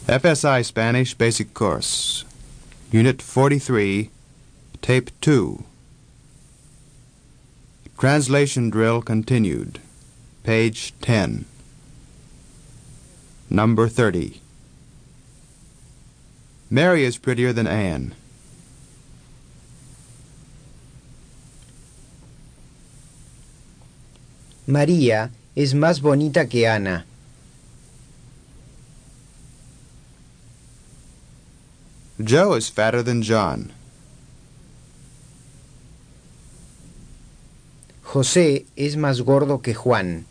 FSI Spanish Basic Course, Unit 43, Tape 2. Translation drill continued. Page 10. Number 30. Mary is prettier than Anne. María es más bonita que Ana. Joe is fatter than John. José es más gordo que Juan.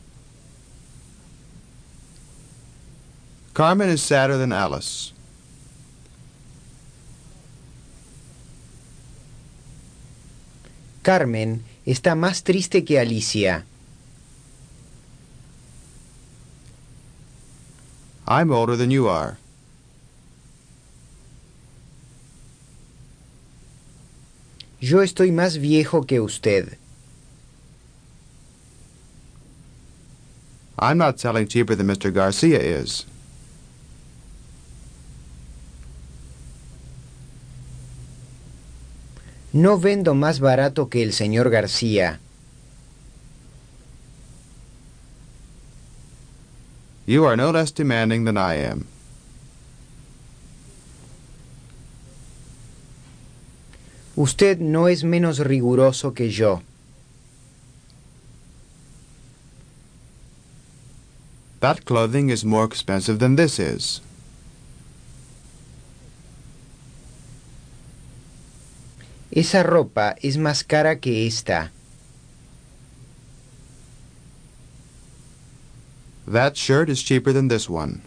Carmen is sadder than Alice. Carmen está más triste que Alicia. I'm older than you are. Yo estoy más viejo que usted. I'm not selling cheaper than Mr. Garcia is. No vendo más barato que el señor García. You are no less demanding than I am. Usted no es menos riguroso que yo. That clothing is more expensive than this is. Esa ropa es más cara que esta. That shirt is cheaper than this one.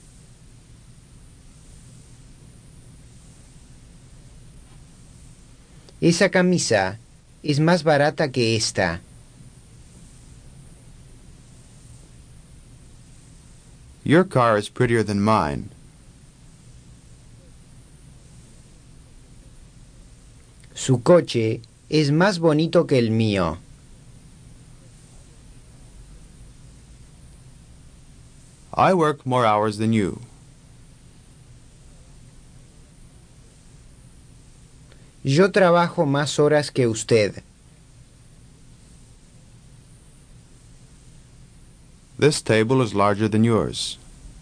Esa camisa es más barata que esta. Your car is prettier than mine. Su coche es más bonito que el mío. I work more hours than you. Yo trabajo más horas que usted. This table is larger than yours.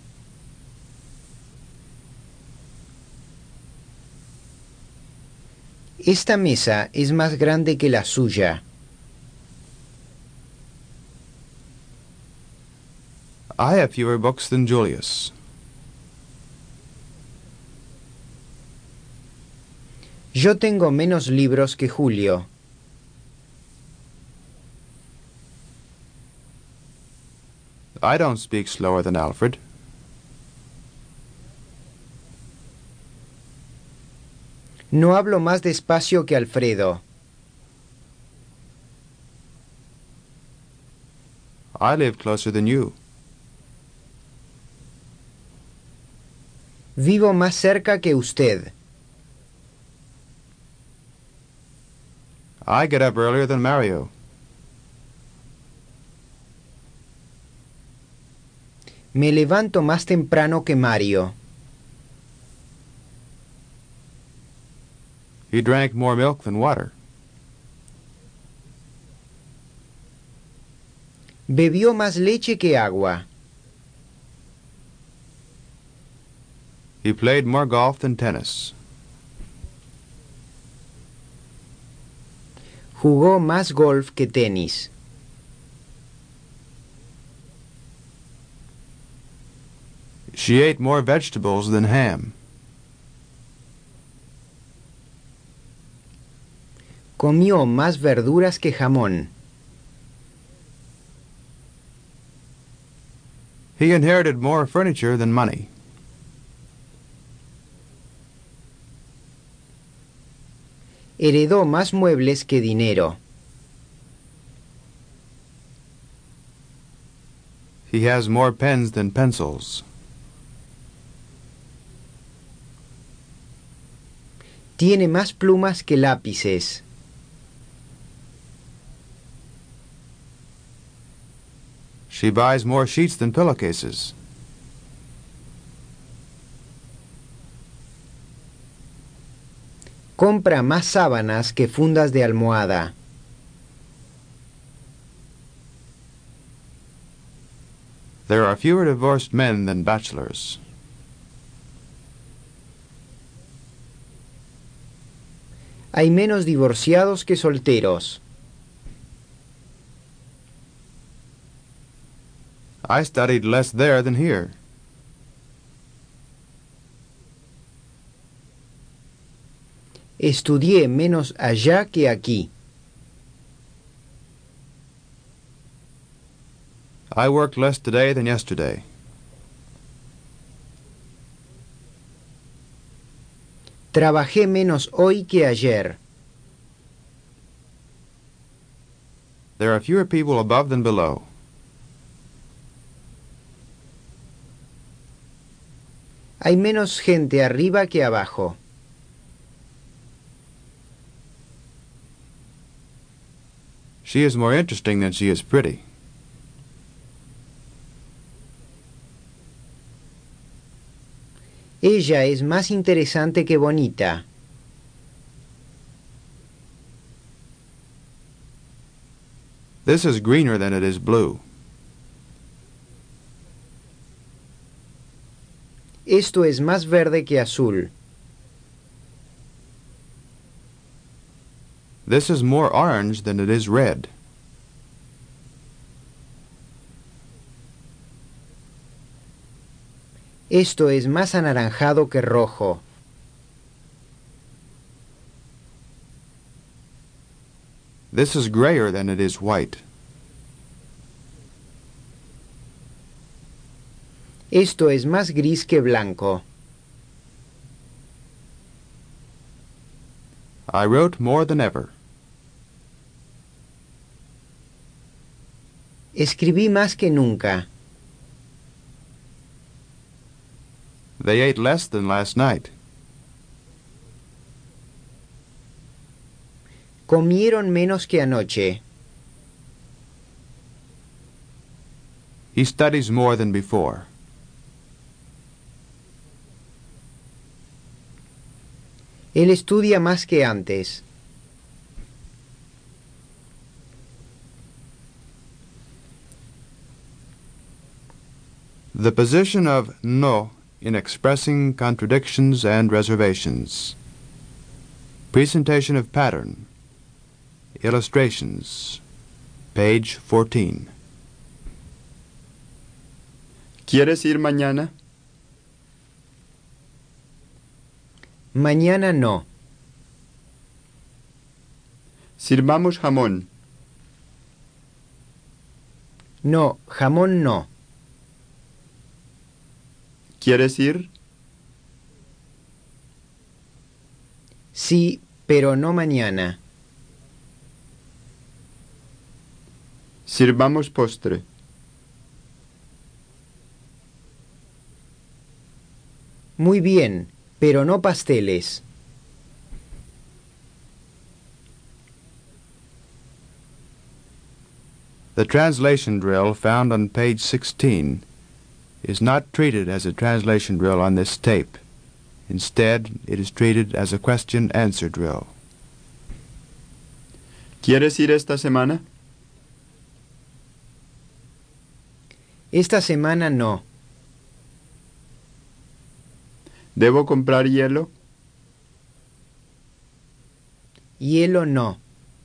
Esta mesa es más grande que la suya. I have fewer books than Julius. Yo tengo menos libros que Julio. I don't speak slower than Alfred. No hablo más despacio que Alfredo. I live closer than you. Vivo más cerca que usted. I get up earlier than Mario. Me levanto más temprano que Mario. He drank more milk than water. Bebió más leche que agua. He played more golf than tennis. Jugó más golf que tenis. She ate more vegetables than ham. Comió más verduras que jamón. He inherited more furniture than money. Heredó más muebles que dinero. He has more pens than pencils. Tiene más plumas que lápices. She buys more sheets than pillowcases. Compra más sábanas que fundas de almohada. There are fewer divorced men than bachelors. Hay menos divorciados que solteros. I studied less there than here. Estudié menos allá que aquí. I worked less today than yesterday. Trabajé menos hoy que ayer. There are fewer people above than below. Hay menos gente arriba que abajo. She is more interesting than she is pretty. Ella es más interesante que bonita. This is greener than it is blue. Esto es más verde que azul. This is more orange than it is red. Esto es más anaranjado que rojo. This is grayer than it is white. Esto es más gris que blanco. I wrote more than ever. Escribí más que nunca. They ate less than last night. Comieron menos que anoche. He studies more than before. Él estudia más que antes. The position of no in expressing contradictions and reservations. Presentation of pattern. Illustrations. Page 14. ¿Quieres ir mañana? Mañana no. Sirvamos jamón. No, jamón no. ¿Quieres ir? Sí, pero no mañana. Sirvamos postre. Muy bien, pero no pasteles. The translation drill found on page 16 is not treated as a translation drill on this tape. Instead, it is treated as a question-answer drill. ¿Quieres ir esta semana? Esta semana no. ¿Debo comprar hielo? Hielo no.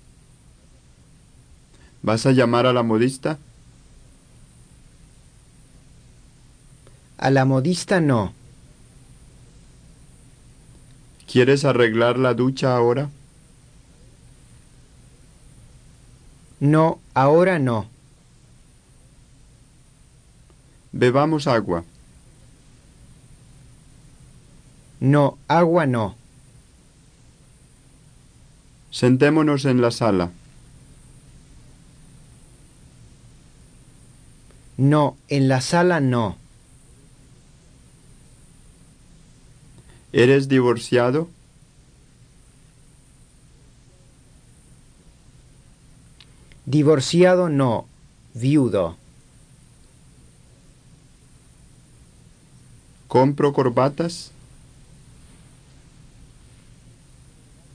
¿Vas a llamar a la modista? A la modista no. ¿Quieres arreglar la ducha ahora? No, ahora no. Bebamos agua. No, agua no. Sentémonos en la sala. No, en la sala no. ¿Eres divorciado? Divorciado no. Viudo. ¿Compro corbatas?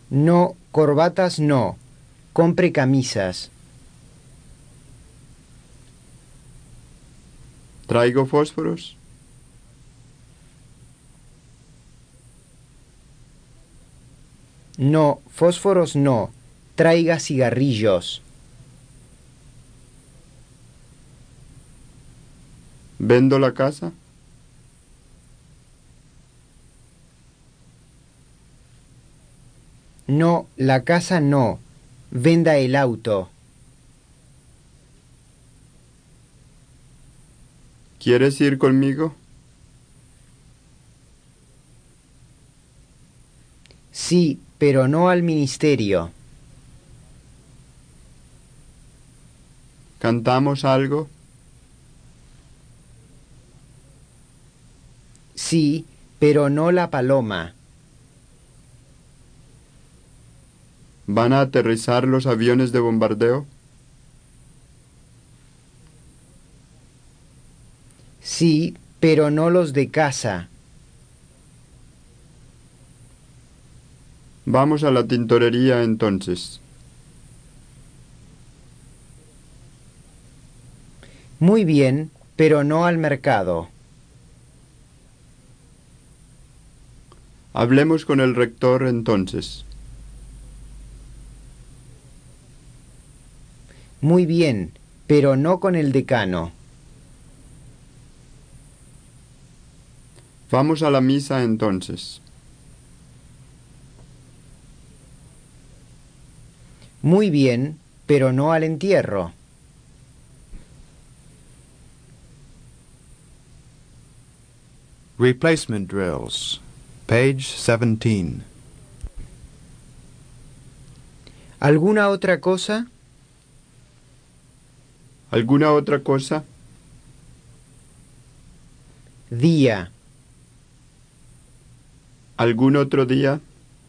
No, corbatas no. Compre camisas. ¿Traigo fósforos? No, fósforos no. Traiga cigarrillos. ¿Vendo la casa? No, la casa no. Venda el auto. ¿Quieres ir conmigo? Sí, pero no al ministerio. ¿Cantamos algo? Sí, pero no la paloma. ¿Van a aterrizar los aviones de bombardeo? Sí, pero no los de casa. Vamos a la tintorería entonces. Muy bien, pero no al mercado. Hablemos con el rector entonces. Muy bien, pero no con el decano. Vamos a la misa entonces. Muy bien, pero no al entierro. Replacement drills. Page 17. ¿Alguna otra cosa? ¿Alguna otra cosa? Día. ¿Algún otro día?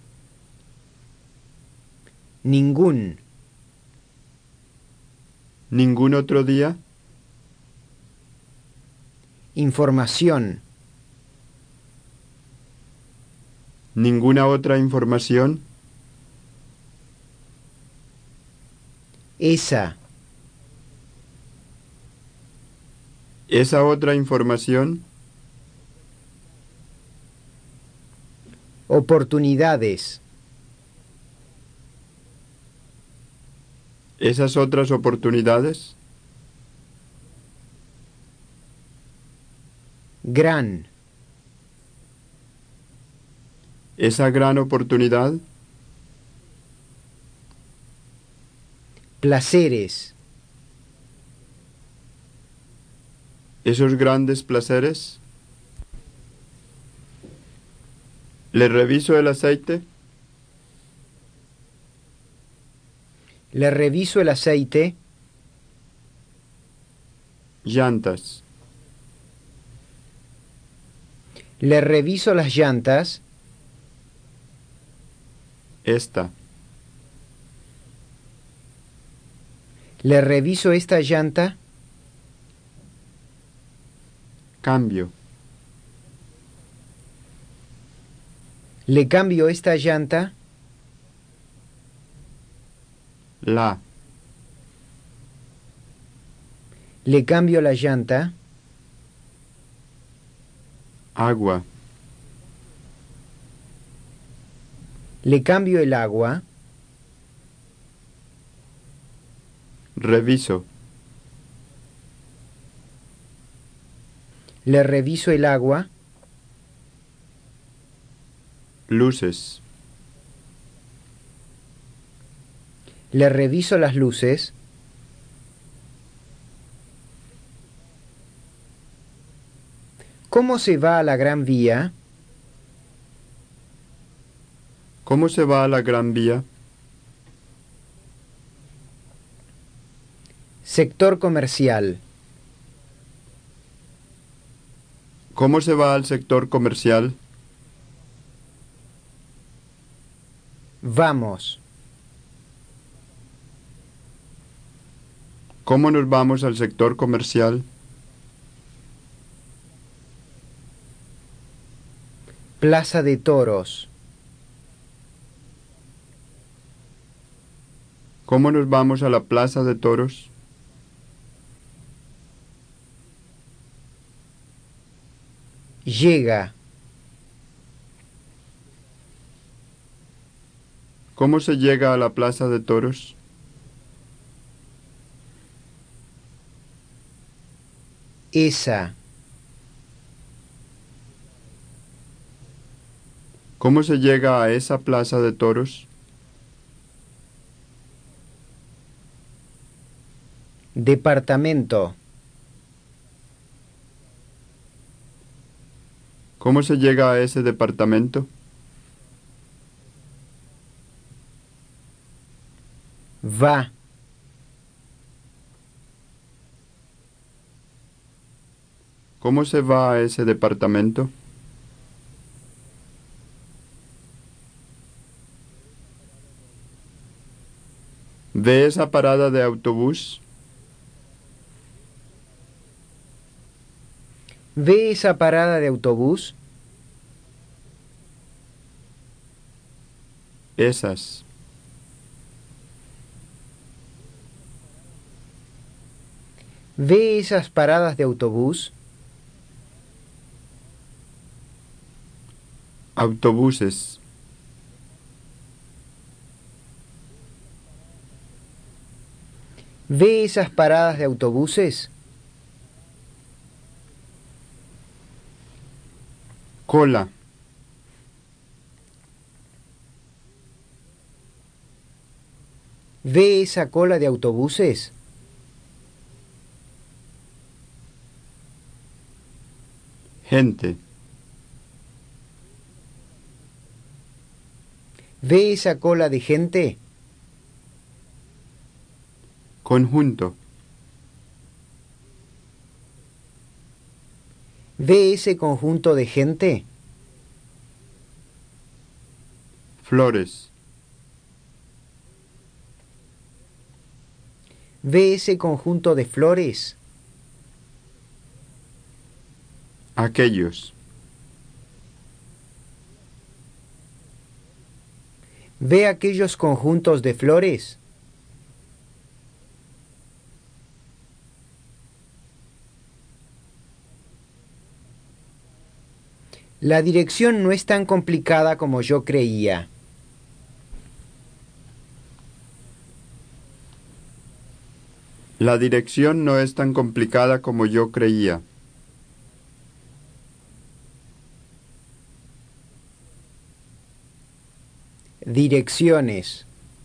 Ningún. ¿Ningún otro día? Información. ¿Ninguna otra información? Esa. ¿Esa otra información? Oportunidades. ¿Esas otras oportunidades? Gran. ¿Esa gran oportunidad? Placeres. ¿Esos grandes placeres? ¿Le reviso el aceite? Le reviso el aceite. Llantas. Le reviso las llantas. Esta. Le reviso esta llanta. Cambio. Le cambio esta llanta. La. Le cambio la llanta. Agua. Le cambio el agua. Reviso. Le reviso el agua. Luces. Le reviso las luces. ¿Cómo se va a la Gran Vía? ¿Cómo se va a la Gran Vía? Sector comercial. ¿Cómo se va al sector comercial? Vamos. ¿Cómo nos vamos al sector comercial? Plaza de Toros. ¿Cómo nos vamos a la plaza de toros? Llega. ¿Cómo se llega a la plaza de toros? Esa. ¿Cómo se llega a esa plaza de toros? Departamento. ¿Cómo se llega a ese departamento? Va. ¿Cómo se va a ese departamento? ¿Ve esa parada de autobús? ¿Ve esa parada de autobús? Esas. ¿Ve esas paradas de autobús? Autobuses. ¿Ve esas paradas de autobuses? Cola. ¿Ve esa cola de autobuses? Gente. ¿Ve esa cola de gente? Conjunto. ¿Ve ese conjunto de gente? Flores. ¿Ve ese conjunto de flores? Aquellos. ¿Ve aquellos conjuntos de flores? La dirección no es tan complicada como yo creía. La dirección no es tan complicada como yo creía. Direcciones.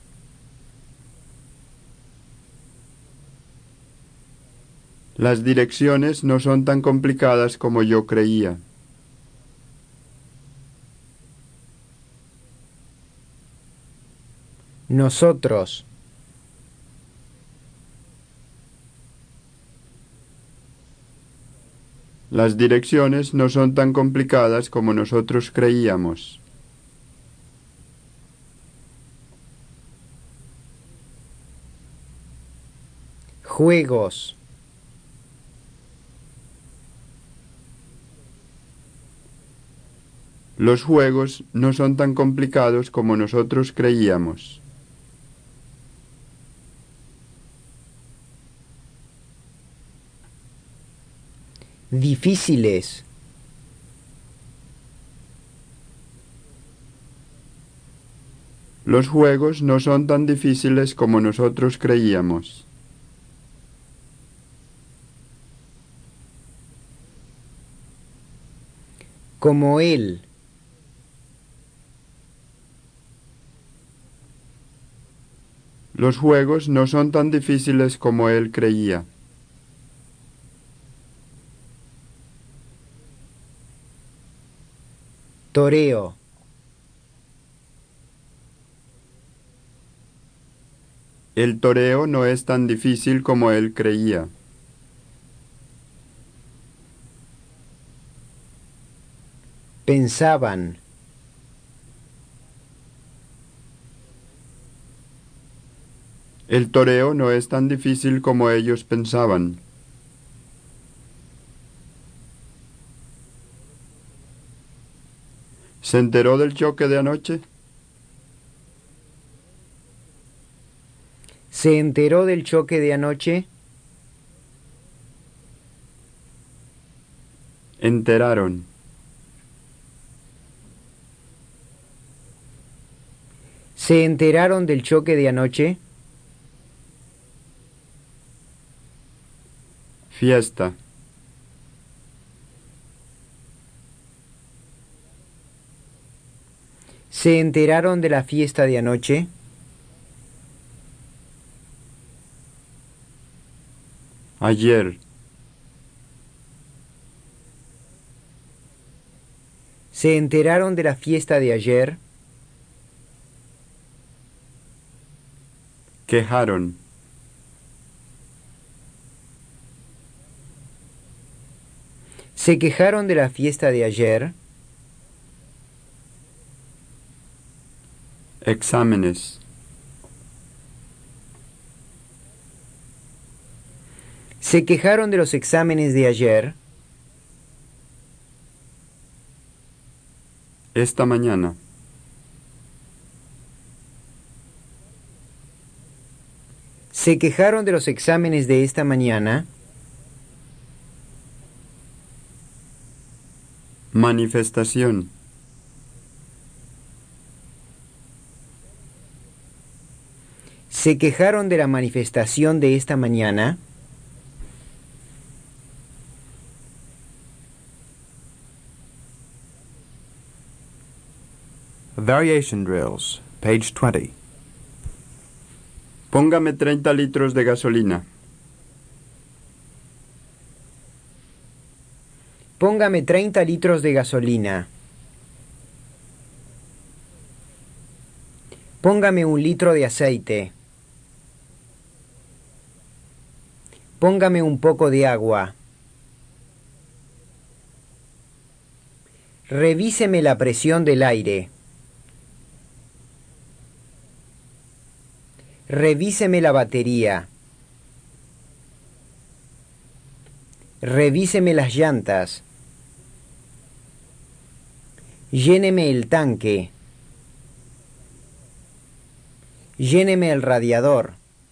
Las direcciones no son tan complicadas como yo creía. Nosotros. Las direcciones no son tan complicadas como nosotros creíamos. Juegos. Los juegos no son tan complicados como nosotros creíamos. Difíciles. Los juegos no son tan difíciles como nosotros creíamos. Como él. Los juegos no son tan difíciles como él creía. Toreo. El toreo no es tan difícil como él creía. Pensaban. El toreo no es tan difícil como ellos pensaban. ¿Se enteró del choque de anoche? ¿Se enteró del choque de anoche? Enteraron. ¿Se enteraron del choque de anoche? Fiesta. ¿Se enteraron de la fiesta de anoche? Ayer. ¿Se enteraron de la fiesta de ayer? Quejaron. ¿Se quejaron de la fiesta de ayer? Exámenes. ¿Se quejaron de los exámenes de ayer? Esta mañana. ¿Se quejaron de los exámenes de esta mañana? Manifestación. ¿Se quejaron de la manifestación de esta mañana? Variation drills, page 20. Póngame 30 litros de gasolina. Póngame 30 litros de gasolina. Póngame 1 litro de aceite. Póngame un poco de agua. Revíseme la presión del aire. Revíseme la batería. Revíseme las llantas. Lléneme el tanque. Lléneme el radiador.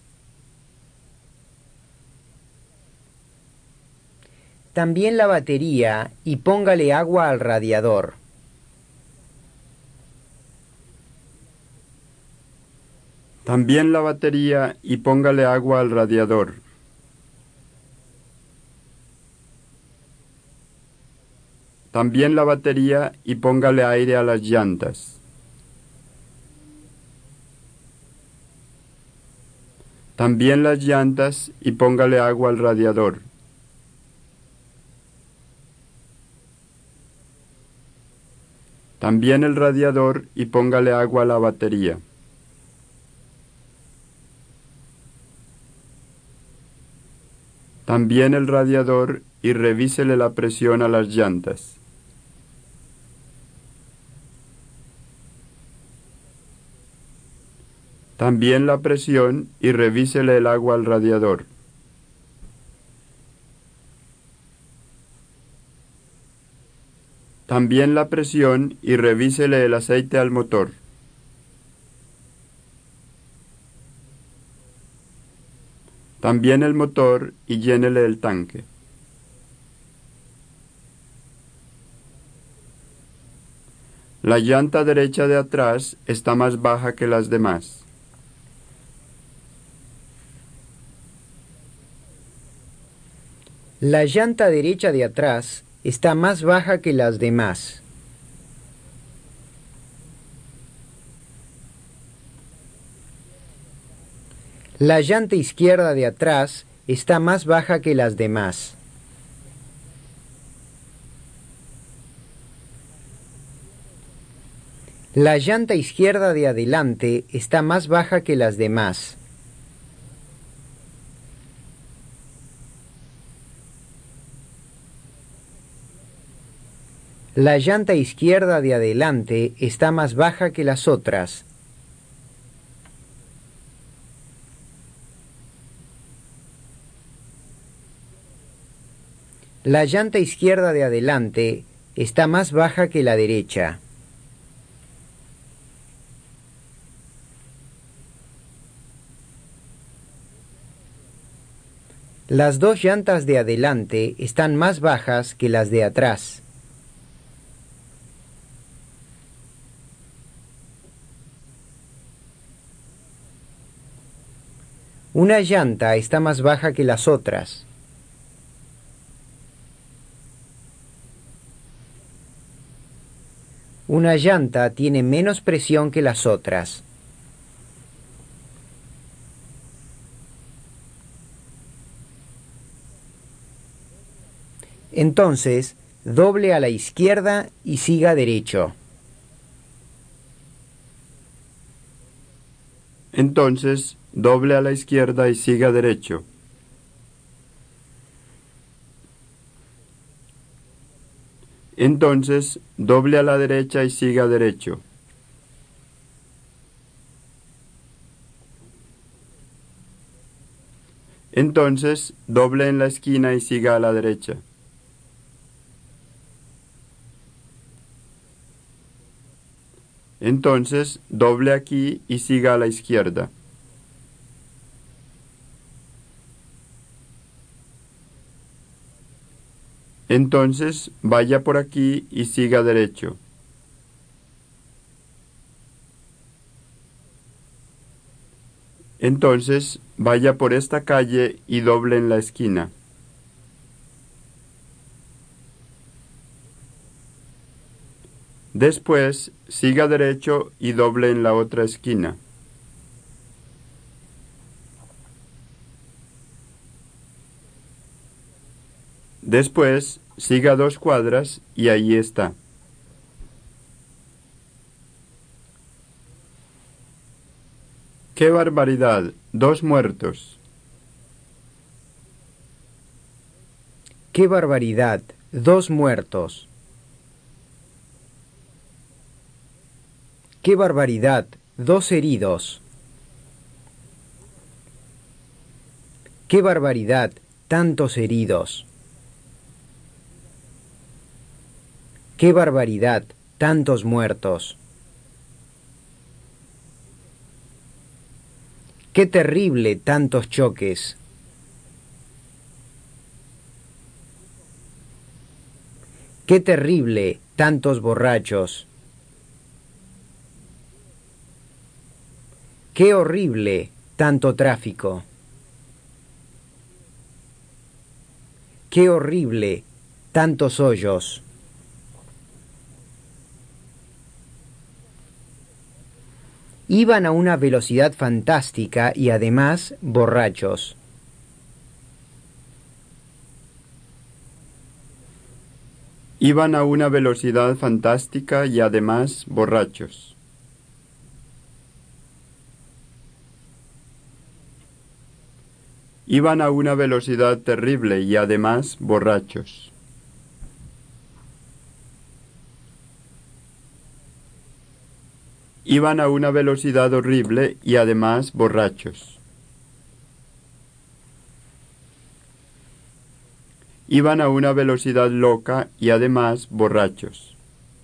También la batería y póngale agua al radiador. También la batería y póngale agua al radiador. También la batería y póngale aire a las llantas. También las llantas y póngale agua al radiador. También el radiador y póngale agua a la batería. También el radiador y revísele la presión a las llantas. También la presión y revísele el agua al radiador. También la presión y revísele el aceite al motor. También el motor y llénele el tanque. La llanta derecha de atrás está más baja que las demás. La llanta derecha de atrás está más baja que las demás. La llanta izquierda de atrás está más baja que las demás. La llanta izquierda de adelante está más baja que las demás. La llanta izquierda de adelante está más baja que las otras. La llanta izquierda de adelante está más baja que la derecha. Las dos llantas de adelante están más bajas que las de atrás. Una llanta está más baja que las otras. Una llanta tiene menos presión que las otras. Entonces, doble a la izquierda y siga derecho. Entonces, doble a la izquierda y siga derecho. Entonces, doble a la derecha y siga derecho. Entonces, doble en la esquina y siga a la derecha. Entonces, doble aquí y siga a la izquierda. Entonces, vaya por aquí y siga derecho. Entonces, vaya por esta calle y doble en la esquina. Después, siga derecho y doble en la otra esquina. Después, siga 2 cuadras y ahí está. ¡Qué barbaridad! 2 muertos. ¡Qué barbaridad! 2 muertos. ¡Qué barbaridad! 2 heridos. ¡Qué barbaridad! Tantos heridos. ¡Qué barbaridad! Tantos muertos. ¡Qué terrible! Tantos choques. ¡Qué terrible! Tantos borrachos. ¡Qué horrible! Tanto tráfico. ¡Qué horrible! Tantos hoyos. Iban a una velocidad fantástica y además borrachos. Iban a una velocidad fantástica y además borrachos. Iban a una velocidad terrible y además borrachos. Iban a una velocidad horrible y además borrachos. Iban a una velocidad loca y además borrachos.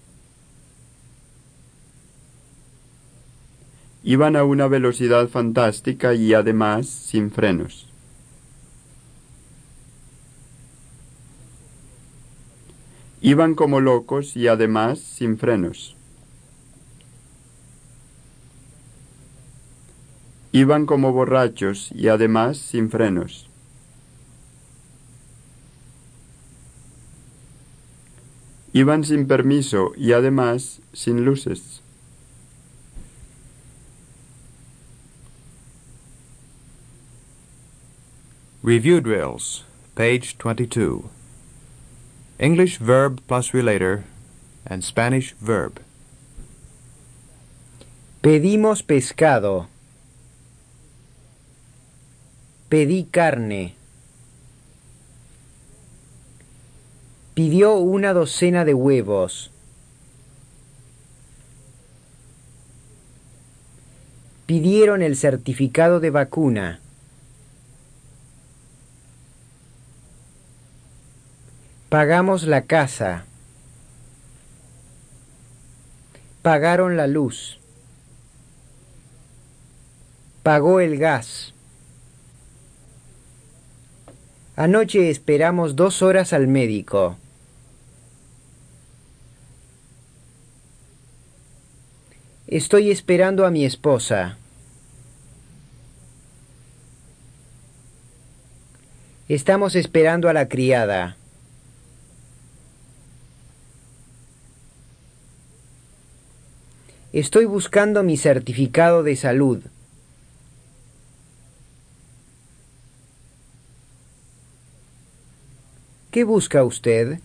Iban a una velocidad fantástica y además sin frenos. Iban como locos y además sin frenos. Iban como borrachos y además sin frenos. Iban sin permiso y además sin luces. Review drills, page 22. English verb plus relator and Spanish verb. Pedimos pescado. Pedí carne. Pidió una docena de huevos. Pidieron el certificado de vacuna. Pagamos la casa. Pagaron la luz. Pagó el gas. Anoche esperamos 2 horas al médico. Estoy esperando a mi esposa. Estamos esperando a la criada. Estoy buscando mi certificado de salud. ¿Qué busca usted?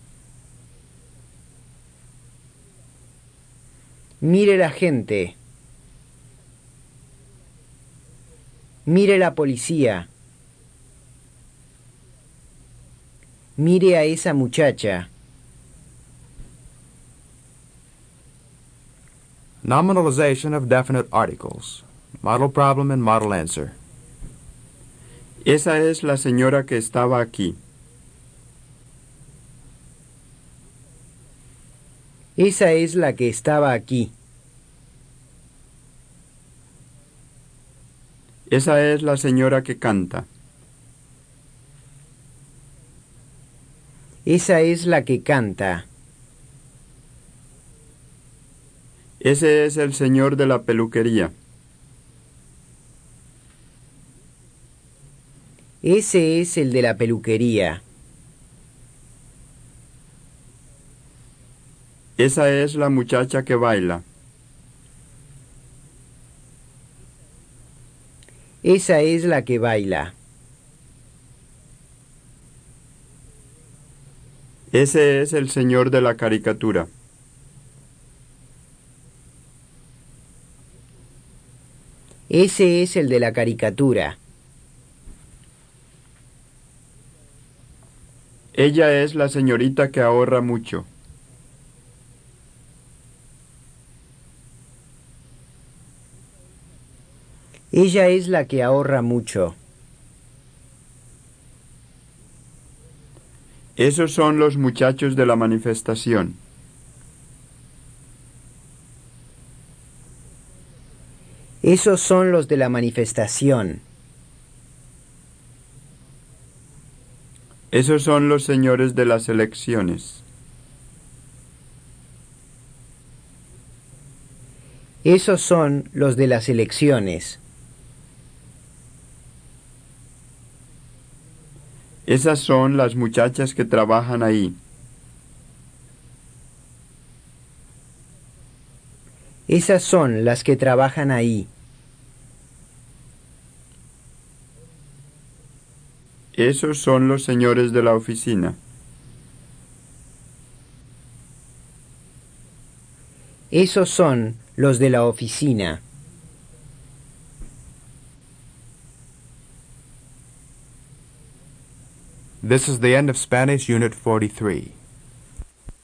Mire la gente. Mire la policía. Mire a esa muchacha. Nominalization of definite articles. Model problem and model answer. Esa es la señora que estaba aquí. Esa es la que estaba aquí. Esa es la señora que canta. Esa es la que canta. Ese es el señor de la peluquería. Ese es el de la peluquería. Esa es la muchacha que baila. Esa es la que baila. Ese es el señor de la caricatura. Ese es el de la caricatura. Ella es la señorita que ahorra mucho. Ella es la que ahorra mucho. Esos son los muchachos de la manifestación. Esos son los de la manifestación. Esos son los señores de las elecciones. Esos son los de las elecciones. Esas son las muchachas que trabajan ahí. Esas son las que trabajan ahí. Esos son los señores de la oficina. Esos son los de la oficina. This is the end of Spanish Unit 43.